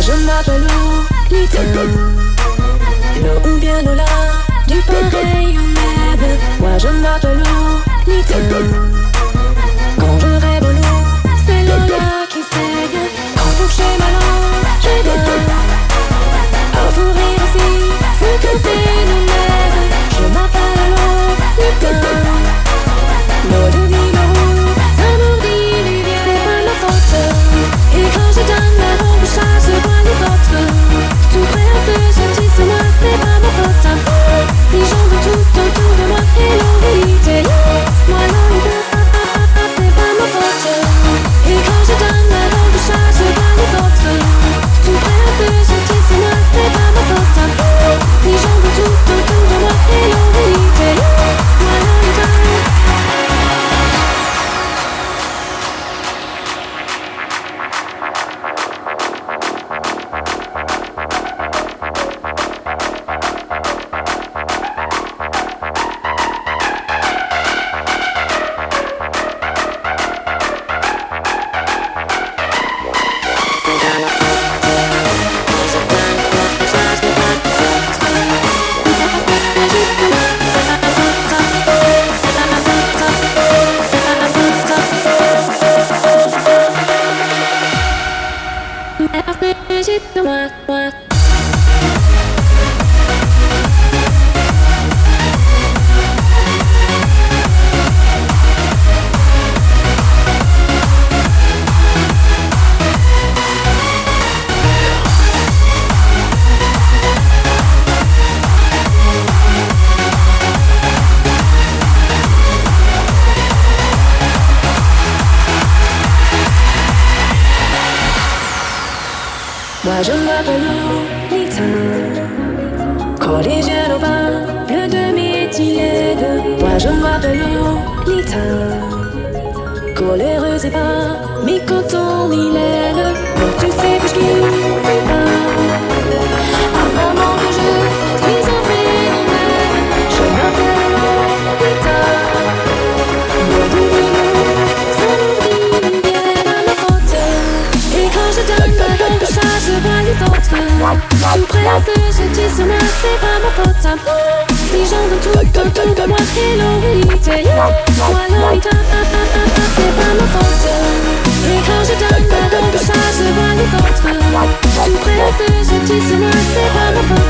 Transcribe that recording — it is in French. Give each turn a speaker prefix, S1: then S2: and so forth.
S1: je m'appelle Lolita. L'eau ou bien Lola, du pareil au même. Moi je m'appelle Lolita. Quand je rêve en l'eau, c'est Lola qui saigne. Quand faut que j'ai ma langue, je donne. À vous rire aussi, faut que phénomène. Je m'appelle Lolita. L'eau de vie, l'eau, ça m'oublie du bien. C'est pas ma faute. Et quand je donne ma langue, je vois les autres. Tout prêt à se sentir sur moi, c'est pas ma faute. Si j'en veux tout autour de moi, et l'oralité, moi Lolita, c'est pas ma faute. Et quand je donne ma langue, je vois les autres. Tout prêt à se sentir sur moi, c'est pas ma faute. Si j'en veux tout autour de moi, et l'oralité, moi Lolita. Moi je m'appelle Lolita. Collégienne au bain, bleu de méthylène. Moi je m'appelle Lolita. Coléreuse et pas, mi-coton, mi-laine. Donc tu sais que je quitte pas. À maman que je suis un phénomène. Je m'appelle Lolita. L'eau du vino, ça m'oublie bien. C'est pas ma faute. Et quand je donne ma langue, je vois les autres. Tout prêt à se jeter sur moi, c'est pas ma faute. Si j'en veux tout autour de moi, et l'oralité, moi Lolita, c'est pas ma faute. Et quand je donne ma langue, je vois les autres. Tout prêt à se jeter sur moi, c'est pas ma faute.